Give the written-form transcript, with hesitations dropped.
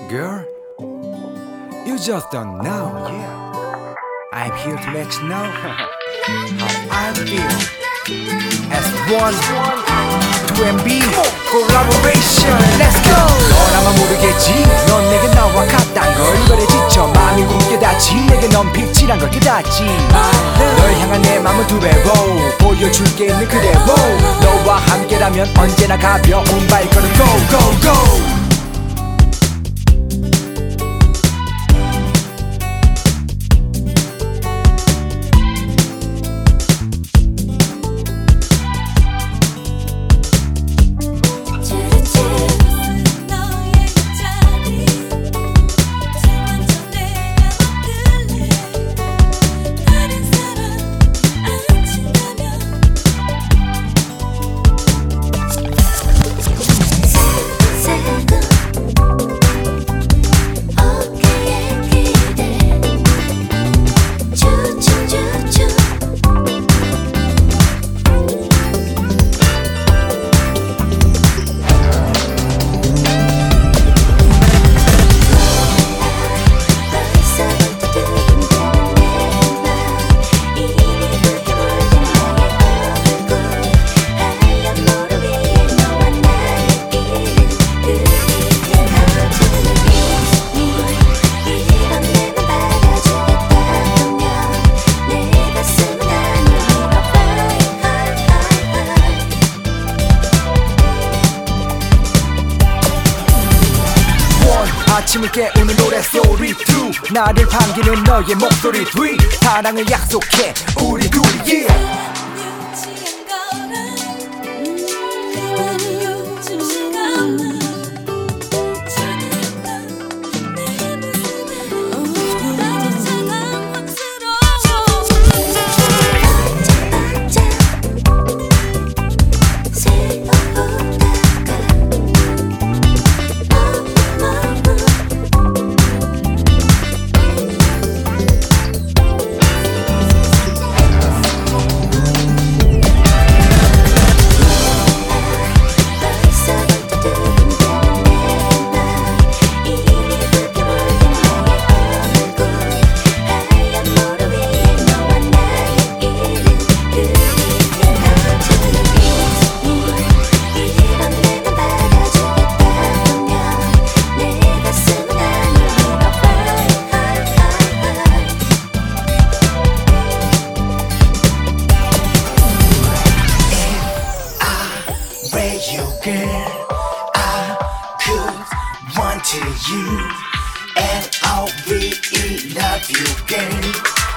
Girl, you just don't know. I'm here to let you know how I feel. S1, 2MB, collaboration, let's go. 넌 아마 모르겠지, 넌 내게 나와 같단 걸. 이거에 지쳐 마음이 굳게 닫지. 내게 넌 빛이란 걸 깨닫지. 널 향한 내 맘은 두 배로 보여줄게 있는 그대로. 너와 함께라면 언제나 가벼운 발걸음 go go go. 아침을 깨우는 노래소리 2 나를 반기는 너의 목소리 3 사랑을 약속해 우리 둘이 yeah. You girl, I could want to you, and I'll really love you, girl.